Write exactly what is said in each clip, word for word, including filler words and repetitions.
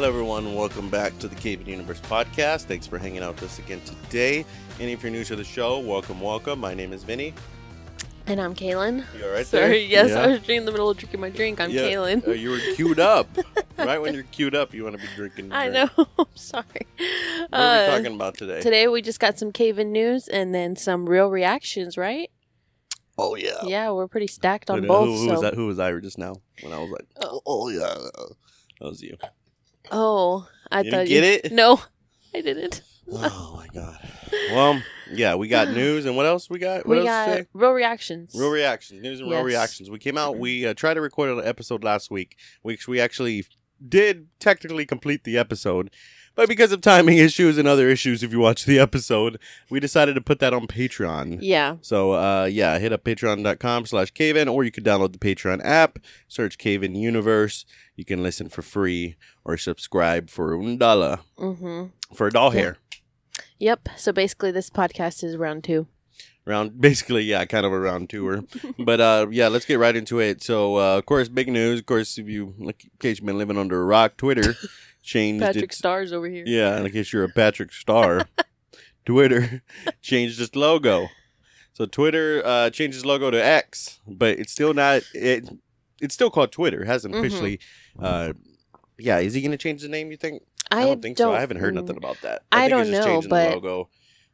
Hello, everyone. Welcome back to the Caven Universe podcast. Thanks for hanging out with us again today. And if you're new to the show, welcome, welcome. My name is Vinny. And I'm Kaylin. You all right Sorry, there? yes, Yeah. I was in the middle of drinking my drink. I'm yeah. Kaylin. Uh, you were queued up. Right when you're queued up, you want to be drinking. I drink. know. I'm sorry. What uh, are we talking about today? Today we just got some Caven news and then some real reactions, right? Oh, yeah. Yeah, we're pretty stacked on Who, both. who, who so. was that? Who was I just now? When I was like, oh, oh yeah. That was you. Oh, I You thought didn't get you... it? No, I didn't. Oh, my God. Well, yeah, we got news. And what else we got? What we else got today? real reactions. Real reactions, news and real Yes. reactions. We came out, we uh, tried to record an episode last week, which we actually did technically complete the episode. But because of timing issues and other issues, if you watch the episode, we decided to put that on Patreon. Yeah. So, uh, yeah, hit up patreon.com slash Caven, or you could download the Patreon app, search Caven Universe. You can listen for free or subscribe for un dollar Mm-hmm. for a doll Yeah. hair. Yep. So basically this podcast is round two. Round, basically, yeah, kind of a round tour. But, uh, yeah, let's get right into it. So, uh, of course, big news. Of course, if you, in case you've been living under a rock, Twitter changed Patrick its, Stars over here. yeah, in case you're a Patrick Star, Twitter changed its logo. So, Twitter uh, changed its logo to X, but it's still not, it. it's still called Twitter. It hasn't Mhm. officially, uh, yeah, is he going to change the name, you think? I, I don't think so. I haven't heard nothing about that. I think don't it's just know, changing but- the logo.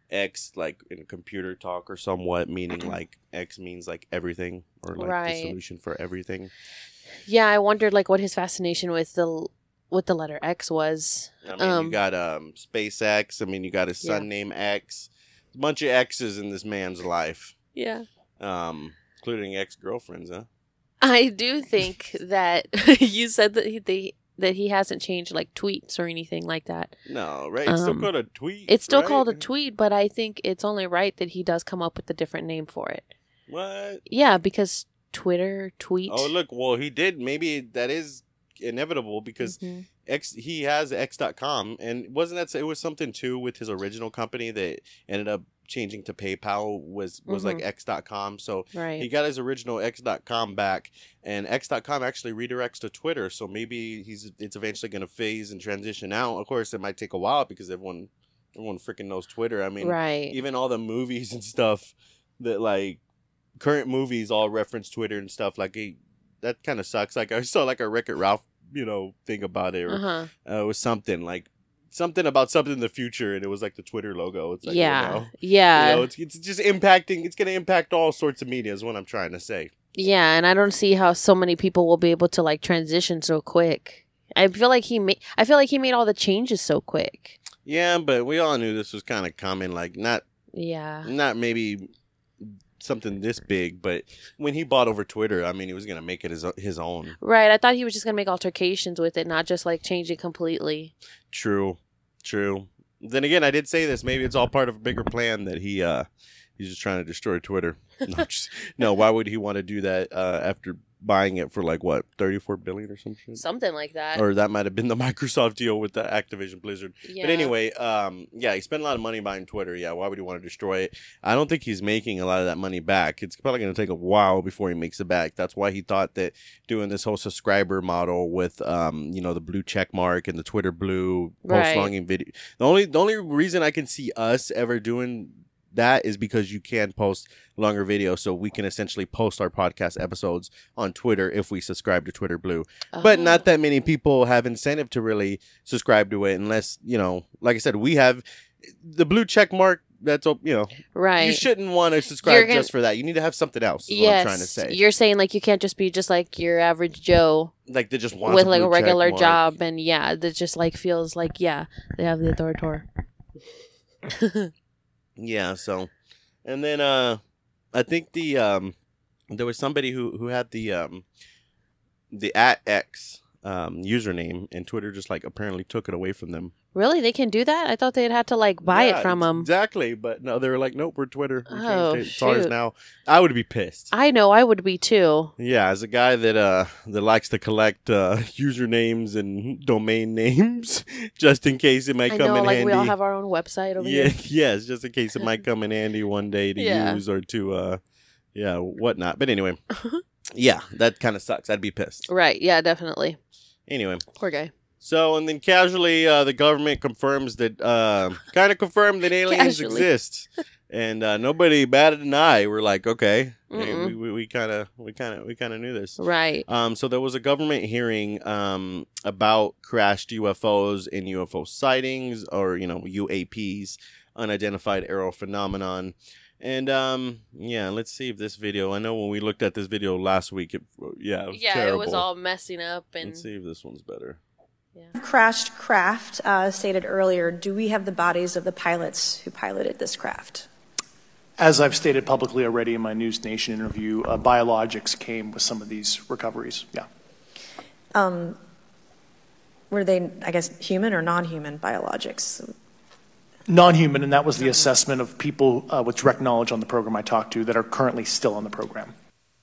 X, like in computer talk or somewhat, meaning like X means like everything or like Right. the solution for everything. Yeah, I wondered like what his fascination with the with the letter X was. I mean, Um, you got um SpaceX. I mean, you got his son Yeah. named X. A bunch of X's in this man's life, Yeah. um, including ex girlfriends, huh? I do think that you said that he they, that he hasn't changed like tweets or anything like that. No, right? It's still Um, called a tweet. It's still right? called a tweet, but I think it's only right that he does come up with a different name for it. What? Yeah, because Twitter tweet. Oh, look. Well, he did. Maybe that is inevitable because Mhm. X he has X dot com, and wasn't that it was something too with his original company that ended up changing to PayPal was was like Mhm. X dot com. So Right. he got his original X dot com back, and X dot com actually redirects to Twitter. So maybe he's it's eventually going to phase and transition out. Of course, it might take a while because everyone everyone freaking knows Twitter. I mean, right. even all the movies and stuff that like current movies all reference Twitter and stuff. Like he, that kind of sucks. Like I saw like a Wreck-It Ralph, you know, thing about it, or Uh-huh. uh, it was something like something about something in the future, and it was like the Twitter logo. It's like, Yeah. you know, Yeah. you know, it's it's just impacting. It's going to impact all sorts of media. Is what I'm trying to say. Yeah, and I don't see how so many people will be able to like transition so quick. I feel like he made I feel like he made all the changes so quick. Yeah, but we all knew this was kind of coming. Like not Yeah. not maybe something this big, but when he bought over Twitter, I mean, he was going to make it his his own. Right. I thought he was just gonna make altercations with it, not just like change it completely. True, true. Then again, I did say this. Maybe it's all part of a bigger plan that he uh he's just trying to destroy Twitter. No, just, no why would he want to do that uh, after buying it for like what thirty-four billion or some shit? Something like that. Or that might have been the Microsoft deal with the Activision Blizzard. yeah. But anyway, um, yeah, he spent a lot of money buying Twitter. Yeah, why would he want to destroy it? I don't think he's making a lot of that money back. It's probably going to take a while before he makes it back. That's why he thought that doing this whole subscriber model with, um, you know, the blue check mark and the Twitter blue Right. post longing video. The only the only reason I can see us ever doing that is because you can post longer videos, so we can essentially post our podcast episodes on Twitter if we subscribe to Twitter Blue. But Oh. not that many people have incentive to really subscribe to it unless, you know, like I said, we have the blue check mark. That's, you know, Right. you shouldn't want to You're subscribe gonna- just for that. You need to have something else, is yes. what I'm trying to say. You're saying like you can't just be just like your average Joe Like, they just want with like a blue check regular mark. job, and yeah, that just like feels like yeah they have the authority. Yeah, so, and then uh, I think the, um, there was somebody who, who had the, um, the at X um, username, and Twitter just like apparently took it away from them. Really, they can do that? I thought they'd have to like buy Yeah, it from them. Exactly, but no, they were like, nope, we're Twitter. We Oh, changed it. It's ours shoot. now. I would be pissed. I know, I would be too. Yeah, as a guy that uh that likes to collect uh usernames usernames and domain names, just in case it might I come know, in like handy. we all have our own website over yeah, here. yes, just in case it might come in handy one day to Yeah. use or to uh, yeah, whatnot. But anyway, yeah, that kind of sucks. I'd be pissed. Right? Yeah, definitely. Anyway, Poor guy. So, and then casually, uh, the government confirms that, uh, kind of confirmed that aliens Casually. exist. And uh, nobody batted an eye. We're like, okay, hey, Mm-mm. we we kind of we kind of we kind of knew this. Right. Um, so there was a government hearing um, about crashed U F Os and U F O sightings, or you know U A Ps, unidentified aerial phenomenon. And um, yeah, let's see if this video. I know when we looked at this video last week, it yeah, it was Yeah, terrible. it was all messing up, and Let's see if this one's better. yeah. Crashed craft, uh, stated earlier, do we have the bodies of the pilots who piloted this craft? As I've stated publicly already in my News Nation interview, uh, biologics came with some of these recoveries. Yeah. Um, were they, I guess, human or non-human biologics? Non-human, and that was the assessment of people uh, with direct knowledge on the program I talked to that are currently still on the program.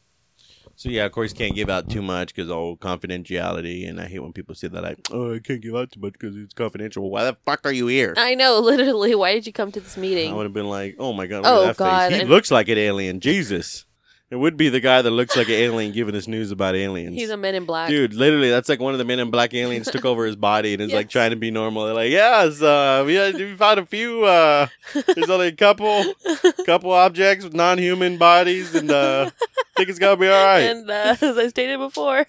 So yeah, of course, can't give out too much because all confidentiality, and I hate when people say that. I oh, I can't give out too much because it's confidential. Well, why the fuck are you here? I know, literally. Why did you come to this I meeting? would have been like, oh my god, look Oh, at that God, face. He and- looks like an alien. Jesus, it would be the guy that looks like an alien giving us news about aliens. He's a Men in Black. Dude, literally, that's like one of the Men in Black aliens took over his body and is like Yes. trying to be normal. They're like, yes, uh, we, had, we found a few. Uh, there's only a couple, couple objects with non-human bodies, and uh, I think it's gonna be all right. And uh, as I stated before,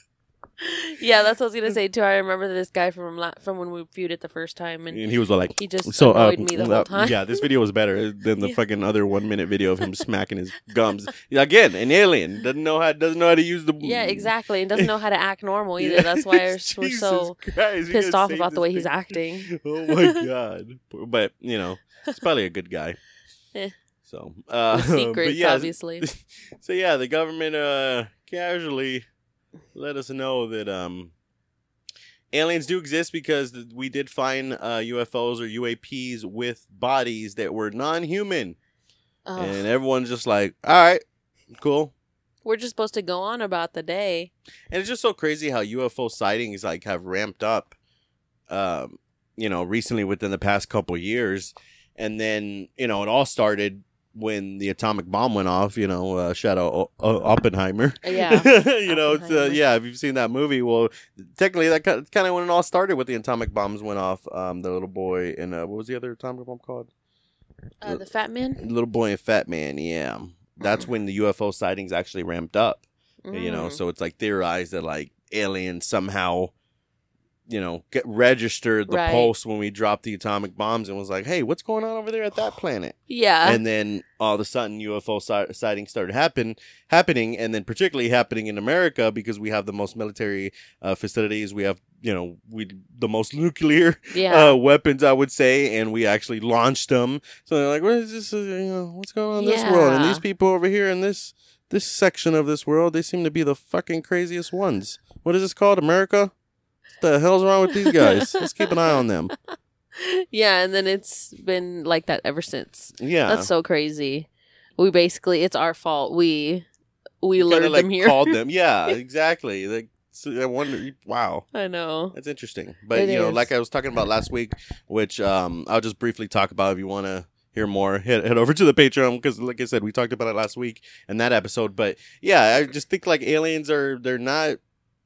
yeah, that's what I was gonna say too. I remember this guy from la- from when we viewed it the first time, and And he was like, he just so uh, annoyed me the whole uh, time. yeah, this video was better than the Yeah. fucking other one minute video of him smacking his gums. Again, an alien doesn't know how doesn't know how to use the Yeah, exactly, and doesn't know how to act normal either. That's why we're, we're so Jesus Christ, we pissed gotta off save about the this way he's thing. acting. Oh my god! But you know, he's probably a good guy. Eh. So uh, With but secrets, yeah, obviously. So yeah, the government uh casually let us know that um aliens do exist because th- we did find uh, U F Os or U A Ps with bodies that were non-human, Ugh. and everyone's just like, all right, cool. We're just supposed to go on about the day. And it's just so crazy how U F O sightings like have ramped up, um, you know, recently within the past couple years, and then you know it all started when the atomic bomb went off. You know, uh, shout out o- o- Oppenheimer. Yeah. you know, it's, uh, Oppenheimer. yeah. If you've seen that movie, well, technically that kind of when it all started with the atomic bombs went off. Um, the little boy and uh, what was the other atomic bomb called? Uh, the Fat Man. Little boy and Fat Man. Yeah, that's when the U F O sightings actually ramped up. You know, Mm. so it's like theorized that like aliens somehow, you know, get registered the Right. pulse when we dropped the atomic bombs and was like, hey, what's going on over there at that planet? Yeah. And then all of a sudden U F O si- sightings started happen happening, and then particularly happening in America because we have the most military uh, facilities. We have, you know, we the most nuclear yeah. uh, weapons, I would say, and we actually launched them. So they're like, what is this? Uh, you know, what's going on in this world? And Yeah. these people over here in this this section of this world, they seem to be the fucking craziest ones. What is this called, America? What the hell's wrong with these guys? Let's keep an eye on them. yeah, and then it's been like that ever since. Yeah, That's so crazy. We basically, it's our fault. We we Kinda, lured like them here. called them. Yeah, exactly. Like, so I wonder. Wow. I know. That's interesting. But, It you know, is. like I was talking about last week, which um, I'll just briefly talk about if you want to hear more, head, head over to the Patreon because, like I said, we talked about it last week in that episode. But, yeah, I just think, like, aliens are, they're not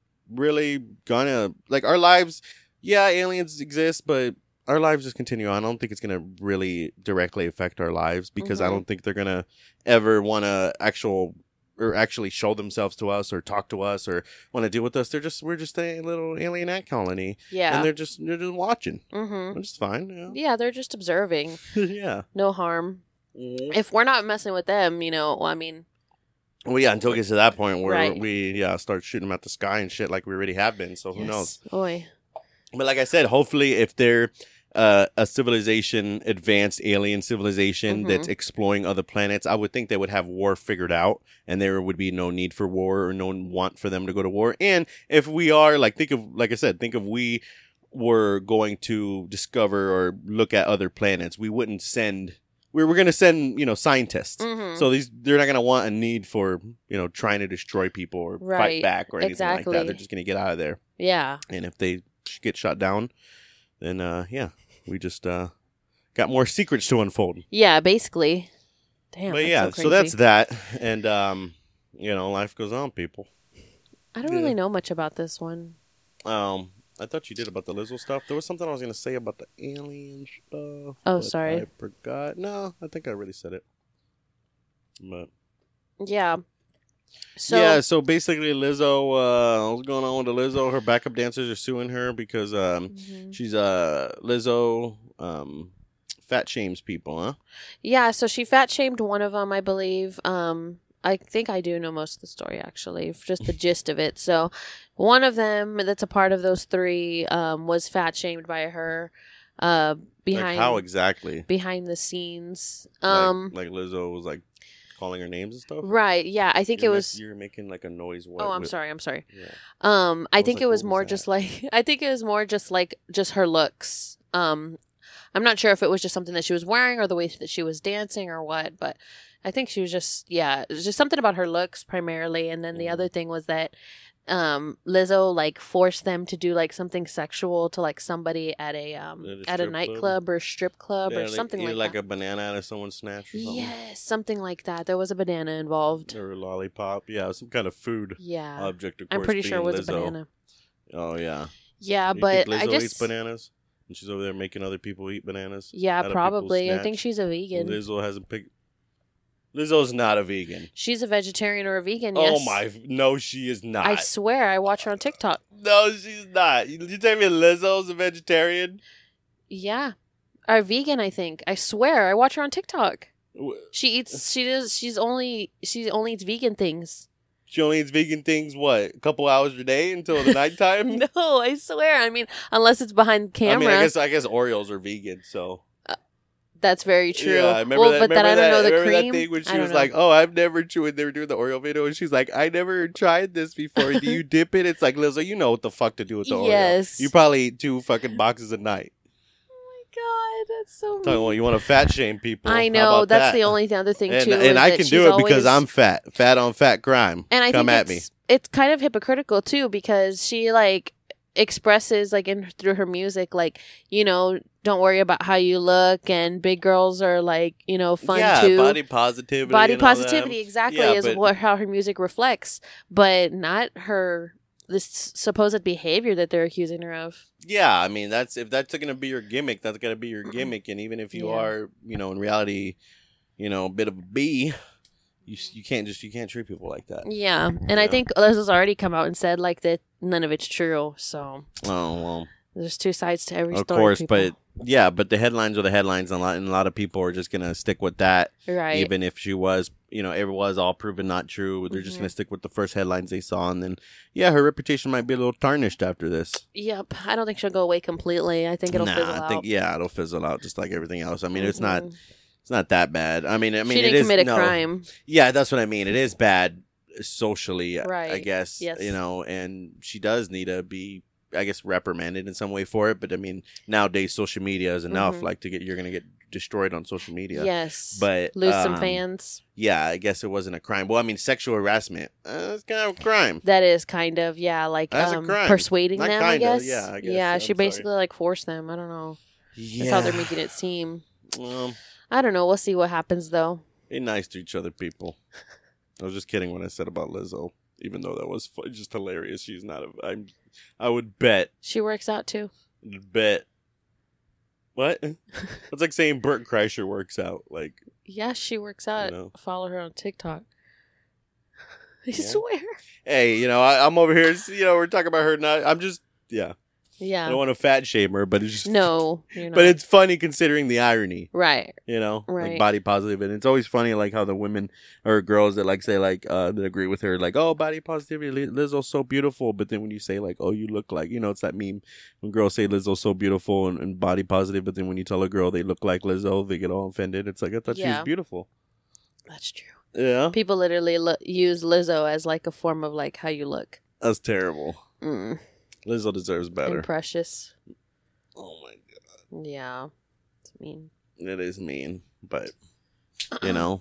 really gonna, like, our lives, yeah, aliens exist, but our lives just continue on. I don't think it's going to really directly affect our lives because I Mhm. don't think they're going to ever want to actual or actually show themselves to us or talk to us or want to deal with us. They're just, we're just a little alien ant colony. Yeah. And they're just, they're just watching, mm-hmm. which is fine. You Yeah, they're just observing. know? yeah. No harm. Well, If we're not messing with them, you know, well, I mean, yeah, until it gets to that point where Right. we, yeah, start shooting them at the sky and shit like we already have been. So who knows? yes. Oy. But like I said, hopefully if they're uh, a civilization, advanced alien civilization Mhm. that's exploring other planets, I would think they would have war figured out and there would be no need for war or no want for them to go to war. And if we are, like, think of, like I said, think if we were going to discover or look at other planets, we wouldn't send, we we're going to send, you know, scientists. Mhm. So these, they're not going to want a need for, you know, trying to destroy people or fight Right. back or anything like Exactly. that. They're just going to get out of there. Yeah. And if they get shot down, then uh, yeah, we just uh, got more secrets to unfold. Yeah, basically. Damn. but that's yeah, so, so that's crazy. that, and um, you know, life goes on, people. I don't yeah. really know much about this one. Um, I thought you did about the Lizzo stuff. There was something I was gonna say about the alien stuff. Oh, but sorry. I forgot. No, I think I already said it. But Yeah. So yeah, so basically Lizzo, uh, what's going on with the Lizzo? Her backup dancers are suing her because um, Mhm. she's uh Lizzo um, fat shames people, huh? yeah, so she fat shamed one of them, I believe. Um, I think I do know most of the story actually, just the gist of it. So, one of them that's a part of those three um was fat shamed by her, uh, behind Like how exactly? behind the scenes. Like- Um, like, Lizzo was like calling her names and stuff. right? Yeah, I think You're it ma- was. you're making like a noise. What, Oh, I'm with- sorry. I'm sorry. Yeah. Um, I was think like, it was what was more that? just like I think it was more just like just her looks. Um, I'm not sure if it was just something that she was wearing or the way that she was dancing or what, but I think she was just yeah, it was just something about her looks primarily, and then the Mhm. other thing was that um Lizzo like forced them to do like something sexual to like somebody at a um At a at a strip club? nightclub or strip club Yeah, or like, something eat like, like that. a banana out of someone's snatch or something. Yes, something like that. There was a banana involved. Or a lollipop. Yeah, some kind of food Yeah. object. Of I'm course, pretty sure it being was a Lizzo. banana. Oh yeah. Yeah, You but think Lizzo I eats just bananas, and she's over there making other people eat bananas. yeah, out of people's probably. I think snatch? she's a vegan. Lizzo hasn't picked. Lizzo's not a vegan. She's a vegetarian or a vegan. Yes. Oh my! No, she is not. I swear, I watch her on TikTok. No, she's not. You, you tell me Lizzo's a vegetarian? Yeah, or vegan. I think. I swear, I watch her on TikTok. Wh- She eats. She does. She's only. She only eats vegan things. She only eats vegan things. What? A couple hours a day until the nighttime. No, I swear. I mean, unless it's behind camera. I mean, I guess I guess Oreos are vegan, so. That's very true. Yeah, I remember well, that. but then remember I don't know that, the remember cream. that thing when I she don't was know. like, "Oh, I've never chewed." They were doing the Oreo video, and she's like, "I never tried this before. Do you dip it?" It's like, Lizzo, you know what the fuck to do with the Oreo. Yes. You probably eat two fucking boxes a night. Oh my god, that's so. Talking about you want to fat shame people. I How know about that's that? the only other thing And, too. and is I that can she's do it because always- I'm fat. Fat on fat crime. And I Come think at me. it's, it's kind of hypocritical too because she like expresses like in through her music like you know don't worry about how you look and big girls are like you know fun yeah, too. body positivity. Body and all that. positivity exactly Yeah, is but- what how her music reflects, but not her this supposed behavior that they're accusing her of. Yeah, I mean that's if that's gonna be your gimmick, that's gonna be your gimmick. And even if you Yeah. are, you know, in reality, you know, a bit of a B, you you can't just you can't treat people like that. Yeah, and I Yeah. think Lizzo's already come out and said like that none of it's true. So Oh well, there's two sides to every of story. course, people. but yeah, but the headlines are the headlines, and a lot and a lot of people are just gonna stick with that, right. even if she was, you know, it was all proven not true. They're just Mhm. gonna stick with the first headlines they saw, and then yeah, her reputation might be a little tarnished after this. Yep, I don't think she'll go away completely. I think it'll nah, fizzle I out. think yeah, it'll fizzle out just like everything else. I mean, it's not. Mhm. It's not that bad. I mean, I mean, she it didn't is commit a no, crime. Yeah, that's what I mean. It is bad socially, I Right. guess. Yes. You know, and she does need to be, I guess, reprimanded in some way for it. But I mean, nowadays social media is enough. Mhm. Like to get, you're gonna get destroyed on social media. Yes, But lose some um, fans. Yeah, I guess it wasn't a crime. Well, I mean, sexual harassment. Uh, it's kind of a crime. That is kind of yeah, like That's a um, crime. persuading Not them. I kinda, guess. yeah, I guess. Yeah, I'm she sorry. basically like forced them. I don't know. Yeah. That's how they're making it seem. Well, I don't know. We'll see what happens though. be nice to each other, people. I was just kidding when I said about Lizzo, even though that was fu- just hilarious. She's not a. I'm. I would bet. She works out too. Bet. What? It's like saying Bert Kreischer works out. Like, Yeah, she works out. know. Follow her on TikTok. I Yeah. swear. hey, you know, I, I'm over here. You know, we're talking about her. Not. I'm just. Yeah. I Yeah. don't want to fat shame her, but it's just. No, you're not. But it's funny considering the irony. right. You know, Right. like body positive, and it's always funny, like how the women or girls that like say like uh that agree with her, like, oh, body positivity, Liz- Lizzo's so beautiful, but then when you say like, oh, you look like, you know, it's that meme when girls say Lizzo's so beautiful and, and body positive, but then when you tell a girl they look like Lizzo, they get all offended. It's like I thought she Yeah. was beautiful. That's true. Yeah, People literally lo- use Lizzo as like a form of like how you look. that's terrible. Mm. Lizzo deserves better. And precious. Oh my god, Yeah. It's mean. it is mean, but you know,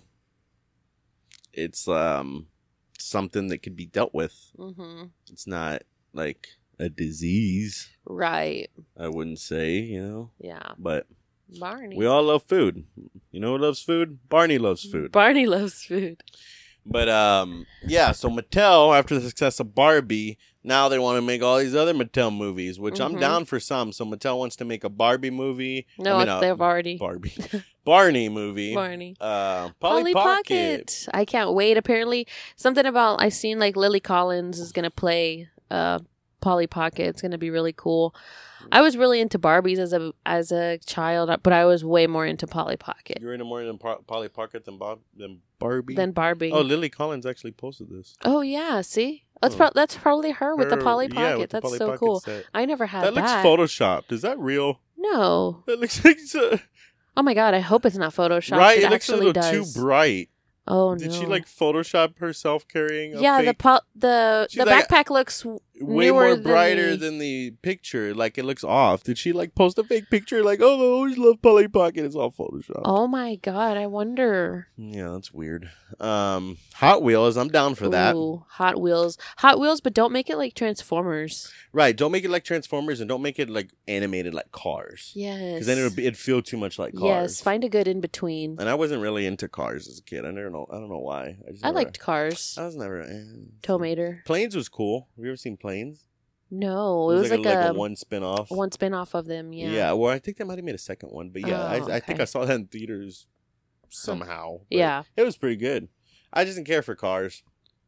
it's um something that could be dealt with. Mm-hmm. It's not like a disease, Right. I wouldn't say, you know, Yeah. but Barney. we all love food. You know who loves food? Barney loves food. Barney loves food. But um, yeah. So Mattel, after the success of Barbie, now they want to make all these other Mattel movies, which I'm Mhm. down for some. So Mattel wants to make a Barbie movie. No, I mean, uh, they've already. Barbie, Barney movie. Barney. Uh, Polly, Polly Pocket. Pocket. I can't wait. Apparently, something about I seen like Lily Collins is gonna play uh Polly Pocket. It's gonna be really cool. I was really into Barbies as a as a child, but I was way more into Polly Pocket You're into more than Par- Polly Pocket than Bob than Barbie. than Barbie. Oh, Lily Collins actually posted this. Oh yeah, see, that's Oh. pro- that's probably her with the Her- Polly yeah, Pocket. with the that's Polly so Pocket cool. set. I never had That that. looks photoshopped. Is that real? No. That looks like so, Oh my god, I hope it's not photoshopped. right. It, It looks a actually little does. too bright. Oh Did no. she like Photoshop herself carrying? A Yeah, the fake, po- the She's the like- backpack looks w- way newer more than brighter the- than the picture. Like it looks off. Did she like post a fake picture? Like, oh, I always love Polly Pocket. It's all Photoshop. Oh my god, I wonder. Yeah, that's weird. Um, Hot Wheels. I'm down for that. Ooh, Hot Wheels. Hot Wheels, but don't make it like Transformers. Right. Don't make it like Transformers and don't make it like animated like Cars. Yes. Because then it'd, be, it'd feel too much like Cars. Yes, find a good in between. And I wasn't really into Cars as a kid. I never know. I don't know why. I, just I never- liked Cars. I was never. Eh. Tomater. Planes was cool. Have you ever seen Planes? No, it was, like, a, a, one spin off. one spin off of them. Yeah. Yeah. Well, I think they might have made a second one, but yeah, Oh, I, I think okay. I saw that in theaters somehow. but Yeah. it was pretty good. I just didn't care for Cars.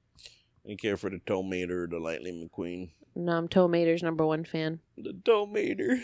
I didn't care for the Tomater, the Lightning McQueen, No, I'm Tomater's number one fan. the Tomater.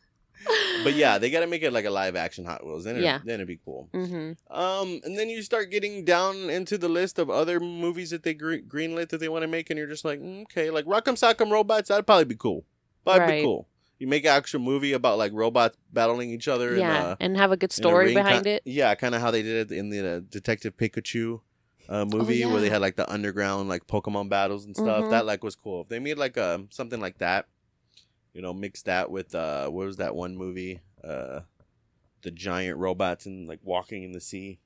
But yeah, they got to make it like a live action Hot Wheels. Then, it, Yeah. then it'd be cool. Mm-hmm. Um, and then you start getting down into the list of other movies that they gre- greenlit that they want to make, and you're just like, mm, okay, like Rock'em Sock'em Robots, that'd probably be cool. That'd Right. be cool. You make an actual movie about like robots battling each other. Yeah, in, uh, and have a good in a story ring, behind ki- it. Yeah, kind of how they did it in the uh, Detective Pikachu uh, movie, where they Oh, yeah. had like the underground like Pokemon battles and stuff. Mhm. That like was cool. If they made like um something like that, you know, mix that with uh, what was that one movie? Uh, the giant robots and like walking in the sea.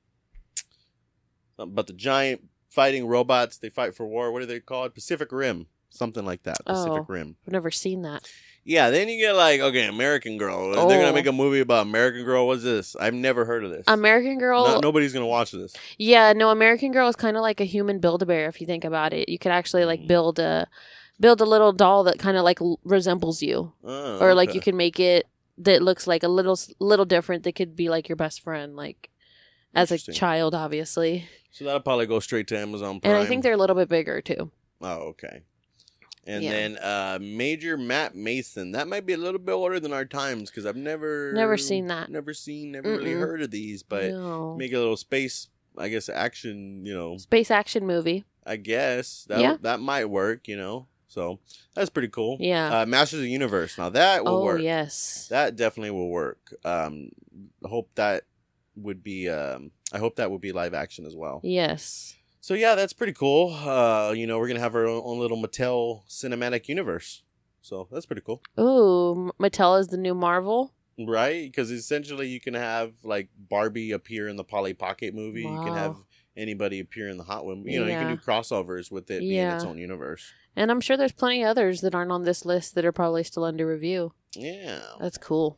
Something about the giant fighting robots. They fight for war. What are they called? Pacific Rim. Something like that. Pacific Oh. Rim. I've never seen that. Yeah, then you get like, okay, American Girl. They're going to Oh. make a movie about American Girl. What's this? I've never heard of this. American Girl. No- nobody's going to watch this. Yeah, no, American Girl is kind of like a human Build-A-Bear if you think about it. You could actually like Mm. build a build a little doll that kind of like l- resembles you, Oh, or like okay. you can make it that looks like a little little different. That could be like your best friend, like as a Interesting. child, obviously. So that'll probably go straight to Amazon Prime. And I think they're a little bit bigger too. Oh, okay. And Yeah. then uh, Major Matt Mason. That might be a little bit older than our times because I've never Never seen that. Never seen, never really Mm-mm. heard of these. But no. make a little space, I guess, action. You know, Space action movie. I guess that Yeah. that might work. You know, so that's pretty cool. Yeah. Uh, Masters of the Universe. Now that will Oh work. yes. That definitely will work. Um, I hope that would be. Um, I hope that would be live action as well. Yes. So yeah, that's pretty cool. Uh, you know, we're gonna have our own, own little Mattel cinematic universe. So that's pretty cool, Ooh, Mattel is the new Marvel. right? Because essentially, you can have like Barbie appear in the Polly Pocket movie. You can Wow. have anybody appear in the Hot Wheels. You know, you Yeah. can do crossovers with it being its Yeah. own universe. And I'm sure there's plenty others that aren't on this list that are probably still under review. Yeah, That's cool.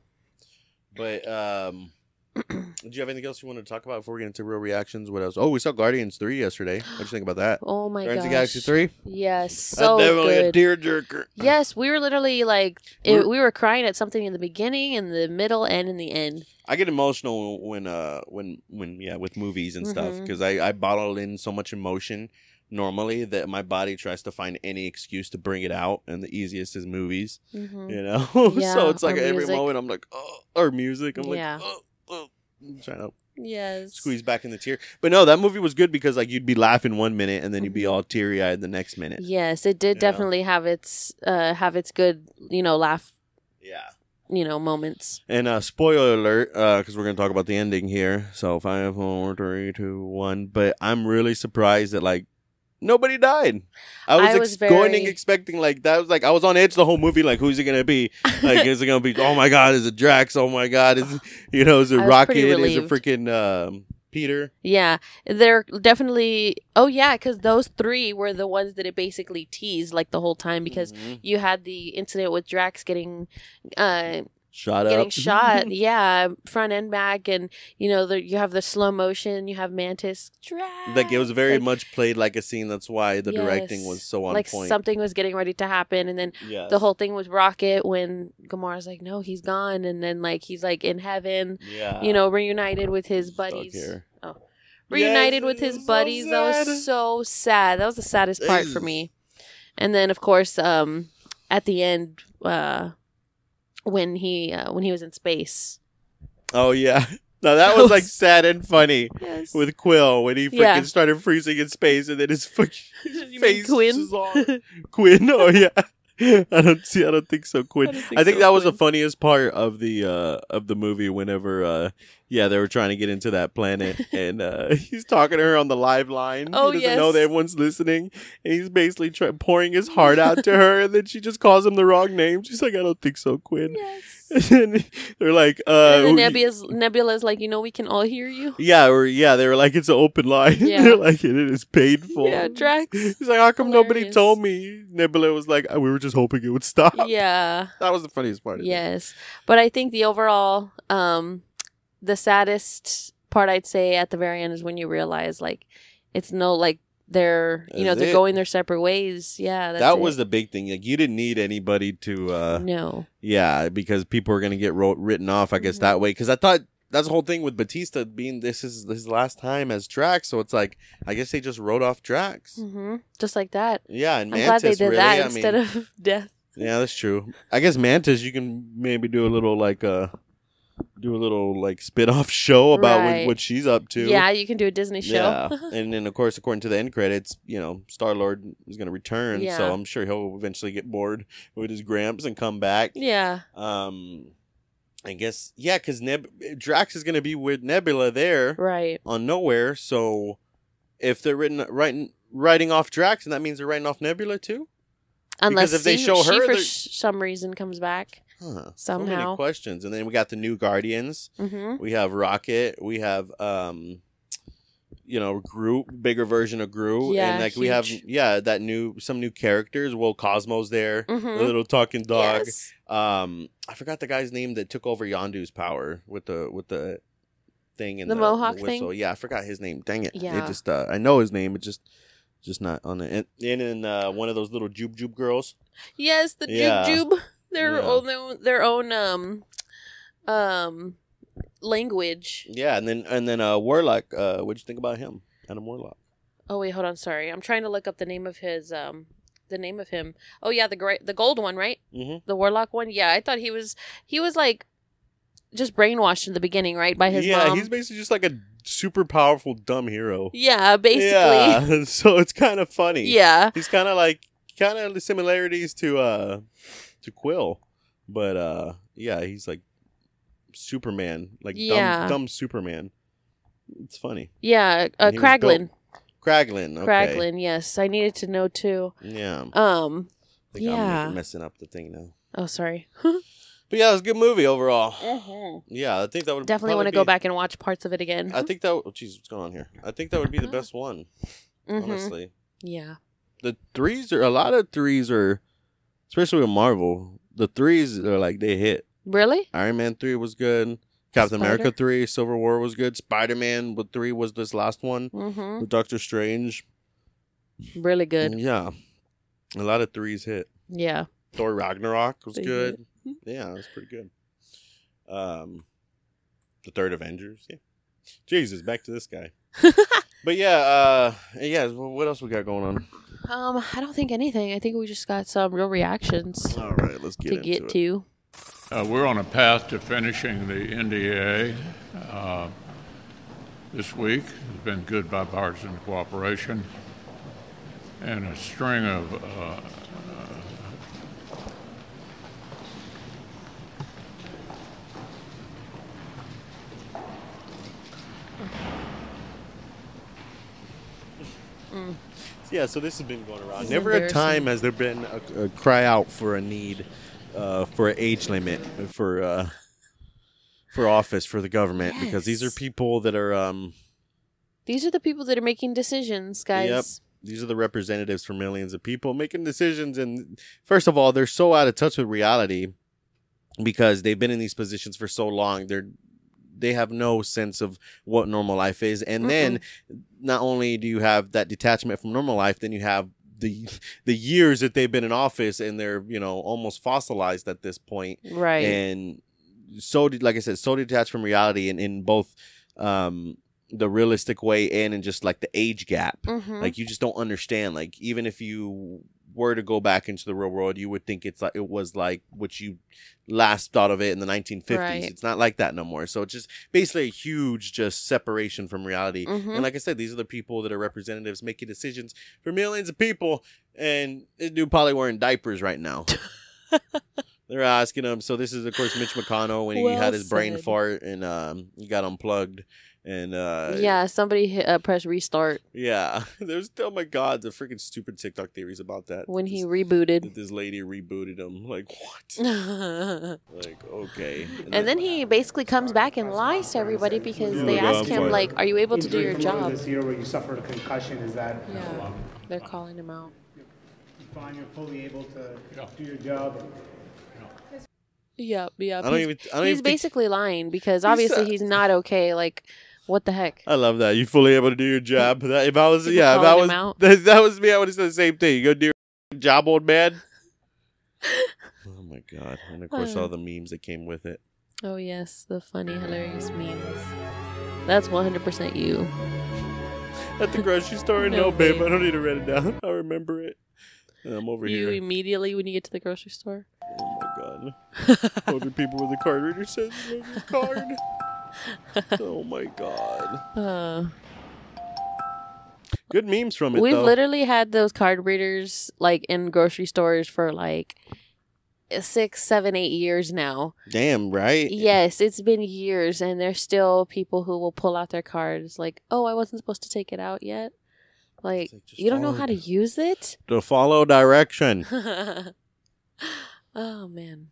but um. Do you have anything else you want to talk about before we get into real reactions? What else? Oh, we saw Guardians three yesterday. What'd you think about that? Oh my Guardians gosh. of the Galaxy three? Yes, so That's definitely good. a tearjerker. Yes, we were literally like it, We're- we were crying at something in the beginning, in the middle, and in the end. I get emotional when uh when when yeah with movies and stuff Mhm. because I I bottle in so much emotion normally that my body tries to find any excuse to bring it out, and the easiest is movies. Mm-hmm. You know, Yeah, so it's like or every music. moment I'm like oh, or music. I'm Yeah. like oh, oh. I'm trying to Yes. squeeze back in the tear. But no, that movie was good because like you'd be laughing one minute and then you'd be Mhm. all teary eyed the next minute. Yes, it did Yeah. definitely have its uh have its good, you know, laugh, Yeah. you know, moments. And uh, spoiler alert, because we're going to talk about the ending here. So five, four, three, two, one. But I'm really surprised that like nobody died. I was, I was ex- going and very- expecting like that was like I was on edge the whole movie. Like who's it going to be? Like is it going to be? Oh my god, is it Drax? Oh my god, is it, you know is it I was Rocket? pretty Is it relieved. freaking um, Peter? Yeah, they're definitely. Oh yeah, because those three were the ones that it basically teased like the whole time because Mhm. you had the incident with Drax getting uh shot getting up. shot. Yeah, front and back, and you know the, you have the slow motion. You have Mantis. Like it was very like, much played like a scene. That's why the directing yes, was so on like point. something was getting ready to happen, and then Yes. the whole thing with Rocket when Gamora's like, no, he's gone, and then like he's like in heaven, Yeah. you know, reunited with his Stuck buddies. here. Oh, reunited Yes, with it his was so buddies. That sad. was so sad. That was the saddest part for Jeez. me. And then of course, um, at the end, uh, when he uh, when he was in space. Oh yeah. No, that was like sad and funny Yes. with Quill when he freaking Yeah. started freezing in space and then his fucking You mean face Quinn? is on. Quinn. Oh yeah. I don't see. I don't think so. Quinn. I, don't think think so, that was the Quinn. funniest part of the uh of the movie. Whenever uh yeah they were trying to get into that planet and uh he's talking to her on the live line. Oh, he doesn't yes. know that everyone's listening, and he's basically try- pouring his heart out to her, and then she just calls him the wrong name. She's like, I don't think so, Quinn. Yes. And then they're like, uh, and then who- Nebula's, Nebula's like, you know, we can all hear you. yeah, or yeah, they were like, it's an open line. Yeah. They're like, it is painful. Yeah, Drax. He's like, how come nobody Hilarious. told me? Nebula was like, we were just hoping it would stop. Yeah. That was the funniest part. Of it. Yes. But I think the overall, um, the saddest part I'd say at the very end is when you realize like it's no like they're you know That's they're it. going their separate ways. Yeah, that's that it. was the big thing. Like, you didn't need anybody to, uh, no. yeah, because people were gonna get wrote, written off. I guess Mhm. that way. Because I thought that's the whole thing with Batista being this is his last time as Drax. So it's like I guess they just wrote off Drax. hmm Just like that. Yeah, and I'm Mantis glad they did really. that I instead mean, of death. yeah, that's true. I guess Mantis, you can maybe do a little like uh do a little like spin off show about what, Right. what she's up to. Yeah, you can do a Disney show. Yeah, and then of course, according to the end credits, you know, Star Lord is going to return, Yeah. so I'm sure he'll eventually get bored with his Gramps and come back. yeah. Um, I guess yeah, because Neb- Drax is going to be with Nebula there Right. on Nowhere. So if they're written writing writing off Drax, and that means they're writing off Nebula too. Unless if they she, show she her, for they're- sh- some reason comes back. Huh. So many Somehow. questions, and then we got the new Guardians. hmm We have Rocket. We have, um, you know, Groot, bigger version of Groot, Yeah, and like we have, huge. yeah, that new some new characters. Will Cosmo's there, Mhm. the little talking dog. Yes. Um, I forgot the guy's name that took over Yondu's power with the with the thing and The Mohawk whistle. thing? Yeah, I forgot his name. Dang it! Yeah. It just uh, I know his name. It just just not on it. And and then uh, one of those little Jube Jube girls. Yes, the Yeah. Jube Jube. Their Yeah. own their own um um language. Yeah, and then and then uh, Warlock. Uh, what'd you think about him? Adam Warlock. Oh wait, hold on, sorry. I'm trying to look up the name of his um the name of him. Oh yeah, the great the gold one, right? Mm-hmm. The Warlock one. Yeah, I thought he was he was like just brainwashed in the beginning, right? By his yeah, mom. he's basically just like a super powerful dumb hero. Yeah, basically. Yeah, so it's kind of funny. Yeah. he's kind of like kind of the similarities to uh to Quill, but uh yeah, he's like Superman, like Yeah. dumb dumb Superman. It's funny. Yeah, uh, And he was Kraglin. built- Kraglin. Okay. Kraglin, yes. I needed to know too. Yeah. Um I think yeah. I'm messing up the thing now. Oh, sorry. But yeah, it was a good movie overall. Mm-hmm. Yeah, I think that would Definitely want to go back and watch parts of it again. I think that. Oh, jeez, what's going on here? I think that would be the best one. Mhm. Honestly. Yeah. The threes are a lot of threes are, especially with Marvel. The threes are like they hit. Really? Iron Man three was good. Captain Spider? America three, Civil War was good. Spider Man with three was this last one. Mm-hmm. With Doctor Strange, Really good. yeah, a lot of threes hit. Yeah. Thor Ragnarok was They good. Yeah, it was pretty good. Um, the third Avengers, yeah. Jesus, back to this guy. But yeah, uh, yeah. What else we got going on? Um, I don't think anything. I think we just got some real reactions All right, let's get to into get it. to. Uh, we're on a path to finishing the N D A uh, this week. It's been good bipartisan cooperation and a string of uh, Yeah, so this has been going around. This is Never a embarrassing. time has there been a, a cry out for a need uh, for an age limit for uh, for office for the government because these are Yes. people that are um These are the people that are making decisions, guys. Yep. These are the representatives for millions of people making decisions, and first of all, they're so out of touch with reality because they've been in these positions for so long. They're they have no sense of what normal life is. And Mm-mm. then not only do you have that detachment from normal life, then you have the the years that they've been in office, and they're, you know, almost fossilized at this point. Right. And so, like I said, so detached from reality, in, in both um, the realistic way and in just like the age gap. Mm-hmm. Like, you just don't understand. Like, even if you were to go back into the real world, you would think it's like it was like what you last thought of it in the nineteen fifties. Right. It's not like that no more. So it's just basically a huge just separation from reality. Mm-hmm. And like I said, these are the people that are representatives making decisions for millions of people, and this dude probably wearing diapers right now. They're asking him. So this is, of course, Mitch McConnell when he well had his said. brain fart and um, he got unplugged. And uh, yeah, somebody hit, uh, press restart. Yeah, there's oh my god, the freaking stupid TikTok theories about that. When this, he rebooted, this lady rebooted him. Like, what? Like, okay. And, and then, then he basically comes back and lies to everybody because oh they ask him fine. like, "Are you able to do your job?" This year where you suffered a concussion, is that? Yeah, um, they're calling him out. You find you're fully able to yeah. do your job. Yeah, yeah. I don't he's even, I don't he's even basically think... lying because obviously he's not okay. Like. What the heck? I love that. You fully able to do your job. That, if I was, People yeah, if I was, that, that was me, I would have said the same thing. You go do your job, old man. Oh my god! And of course, all the memes that came with it. Oh yes, the funny, hilarious memes. That's one hundred percent you. At the grocery store, no, no babe. babe. I don't need to write it down. I remember it. And I'm over you here. You immediately when you get to the grocery store. Oh my god! Older people with a card reader says card. Oh my god. Uh, Good memes from it, We've though. literally had those card readers like in grocery stores for like six, seven, eight years now. Damn, right? Yes, it's been years, and there's still people who will pull out their cards like, oh, I wasn't supposed to take it out yet. Like, like you don't know how to use it? To follow direction. Oh, man.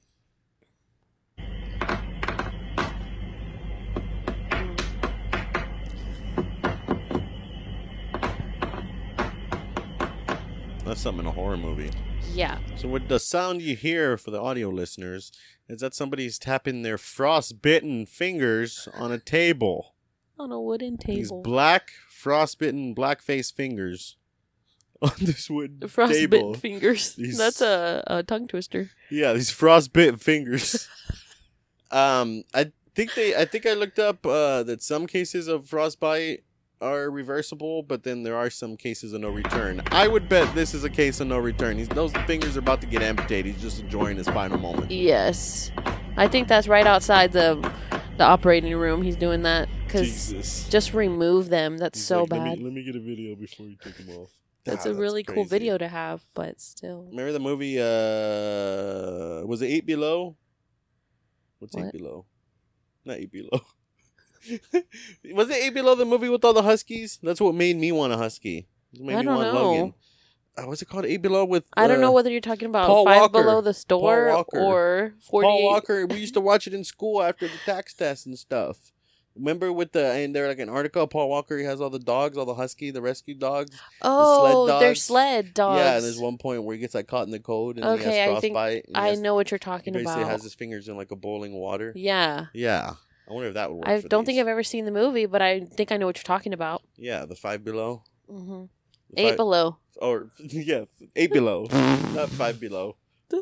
That's something in a horror movie. Yeah. So what the sound you hear for the audio listeners is that somebody's tapping their frostbitten fingers on a table. On a wooden table. These black, frostbitten, black-faced fingers on this wooden frostbitten table. Frostbitten fingers. These... That's a, a tongue twister. Yeah, these frostbitten fingers. um, I think they. I think I looked up uh, that some cases of frostbite are reversible, but then there are some cases of no return. I would bet this is a case of no return. He's, those fingers are about to get amputated. He's just enjoying his final moment. Yes. I think that's right outside the the operating room. He's doing that because just remove them. That's He's so like, bad. Let me, let me get a video before you take them off. That's ah, a really that's cool video to have, but still. Remember the movie, uh, was it Eight Below? What's what? Eight Below? Not Eight Below. Was it Eight Below, the movie with all the huskies? That's what made me want a husky. It made I me don't want know. Logan. Uh, what's it called? Eight Below with. Uh, I don't know whether you're talking about Paul Five Walker. Below the Store or forty-eight. Paul Walker. We used to watch it in school after the tax test and stuff. Remember with the and they're like an article. Paul Walker. He has all the dogs, all the husky, the rescue dogs. Oh, the sled dogs. they're sled dogs. Yeah, and there's one point where he gets like caught in the cold and okay, he has I think frostbite. I has, know what you're talking he about. He has his fingers in like a boiling water. Yeah. Yeah. I wonder if that would work. I for don't these. think I've ever seen the movie, but I think I know what you're talking about. Yeah, the Five Below. Mm-hmm. The Eight five, Below. Or yeah, Eight Below, not Five Below. The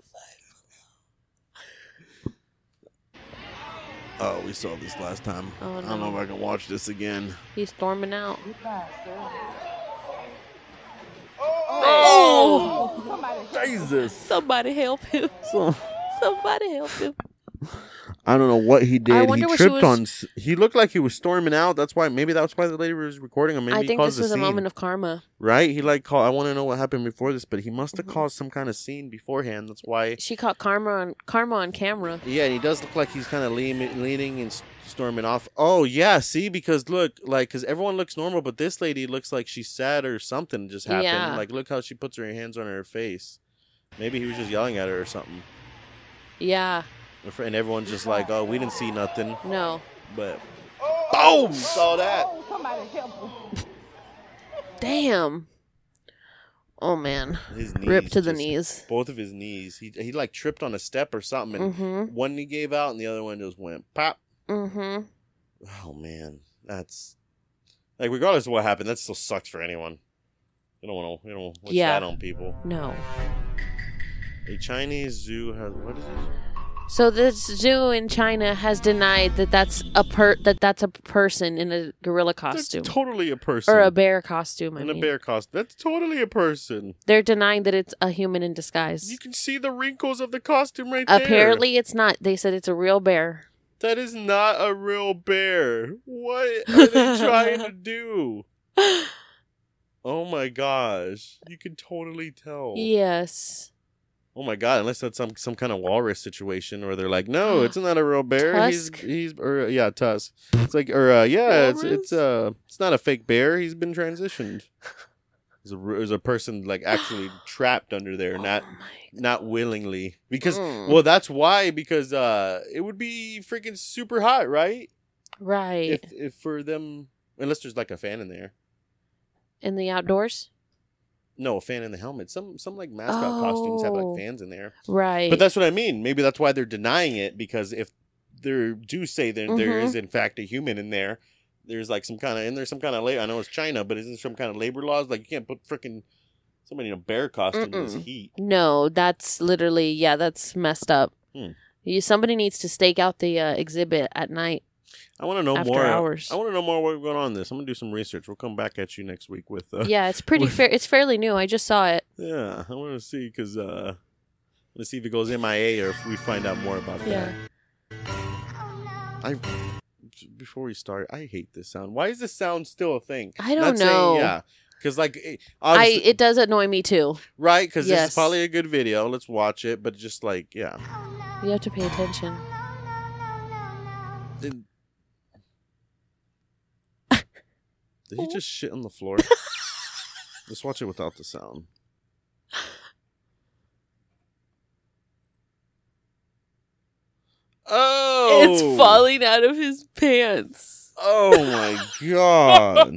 five. Oh, we saw this last time. Oh, no. I don't know if I can watch this again. He's storming out. Oh, oh! Jesus! Somebody help him! So, Somebody help him! I don't know what he did. I wonder he what tripped she was... on. He looked like he was storming out. That's why. Maybe that's why the lady was recording him. Maybe I he think caused this was a, a scene. moment of karma. Right? He like called. I want to know what happened before this, but he must have Mm-hmm. caused some kind of scene beforehand. That's why she caught karma on karma on camera. Yeah, and he does look like he's kind of leaning, leaning and storming off. Oh yeah, see, because look, like, because everyone looks normal, but this lady looks like she's sad or something just happened. Yeah. Like, look how she puts her hands on her face. Maybe he was just yelling at her or something. Yeah. And everyone's just like, oh, we didn't see nothing. No. But boom, saw that. Somebody help him. Damn. Oh man, His knees rip to the just- knees. Both of his knees. He he like tripped on a step or something, and Mm-hmm. one knee gave out, and the other one just went pop. Mm-hmm. Oh man, that's like regardless of what happened, that still sucks for anyone. You don't want to, you don't wish Yeah. that on people. No. A Chinese zoo has what is it? So this zoo in China has denied that that's a per that that's a person in a gorilla costume That's totally a person. or a bear costume. I in mean, a bear costume. That's totally a person. they're denying that it's a human in disguise. You can see the wrinkles of the costume right there. Apparently, it's not. They said it's a real bear. That is not a real bear. What are they trying to do? Oh my gosh. You can totally tell. Yes. Oh my god, unless that's some some kind of walrus situation where they're like, no, it's not a real bear. He's Tusk? he's or yeah, Tusk. It's like or uh, yeah, it's Walrus? it's uh it's not a fake bear. He's been transitioned. There's a, there's a person like actually trapped under there, not Oh my not willingly. Because Mm. well, that's why because uh it would be freaking super hot, right? Right. If if for them unless there's like a fan in there. in the outdoors. No, a fan in the helmet. Some some like mascot costumes have Oh. like fans in there. Right. But that's what I mean. Maybe that's why they're denying it, because if they do say that there Mhm. is in fact a human in there, there's like some kind of and there's some kind of labor. I know it's China, but isn't some kind of labor laws like you can't put freaking somebody in a bear costume in this Mm-mm. heat? No, that's literally yeah, that's messed up. Hmm. You somebody needs to stake out the uh, exhibit at night. I want to know After more. hours. I want to know more what's going on in this. I'm gonna do some research. We'll come back at you next week with. Uh, Yeah, it's pretty fair. It's fairly new. I just saw it. yeah, I want to see because uh, let's see if it goes M I A or if we find out more about Yeah. that. I before we start, I hate this sound. Why is this sound still a thing? I don't Not saying- know. yeah, because like it, I obviously- it does annoy me too. right because this Yes. is probably a good video. Let's watch it, but just like yeah. You have to pay attention. Did, did he just shit on the floor? Let's watch it without the sound. Oh, It's falling out of his pants. Oh my god.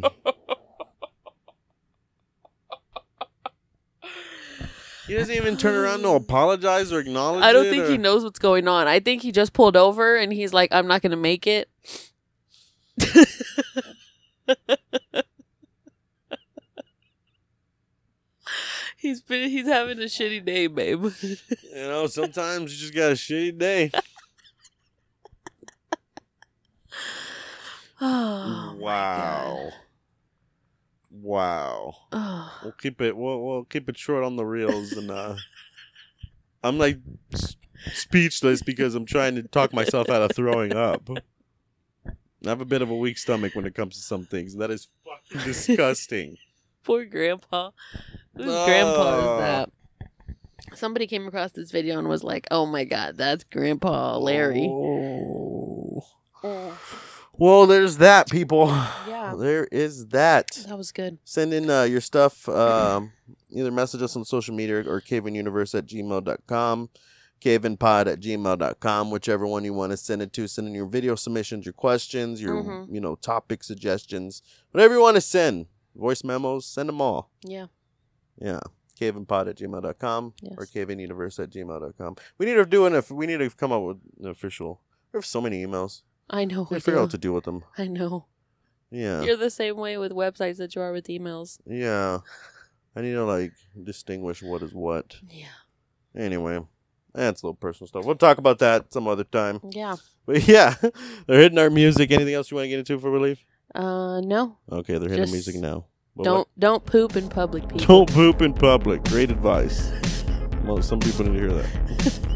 He doesn't even turn around to apologize or acknowledge it. I don't think or... he knows what's going on. I think he just pulled over and he's like, I'm not going to make it. he's been he's having a shitty day, babe. You know, sometimes you just got a shitty day. Oh, my wow. Wow. God. We'll keep it we'll, we'll keep it short on the reels and uh I'm like s- speechless because I'm trying to talk myself out of throwing up. I have a bit of a weak stomach when it comes to some things. That is fucking disgusting. Poor grandpa. Whose Oh. grandpa is that? Somebody came across this video and was like, oh my god, that's Grandpa Larry. Oh. Oh, Well, there's that, people. yeah, There is that. that was good. Send in uh, your stuff. Um, either message us on social media or caveanduniverse at gmail dot com. caveandpod at gmail dot com. Whichever one you want to send it to. Send in your video submissions, your questions, your Mhm. you know topic suggestions. Whatever you want to send. Voice memos, send them all. Yeah. Yeah. caveandpod at gmail dot com Yes. or caveanduniverse at gmail dot com. We need to do an, we need to come up with an official. We have so many emails. I know. We We figure out do. what to do with them. I know. Yeah. You're the same way with websites that you are with emails. Yeah. I need to like distinguish what is what. Yeah. Anyway, that's a little personal stuff. We'll talk about that some other time. Yeah. But yeah, they're hitting our music. Anything else you want to get into before we leave? Uh, no. Okay, they're hitting Just music now. But Don't don't poop in public, what- people. Don't poop in public. Great advice. Well, some people need to hear that.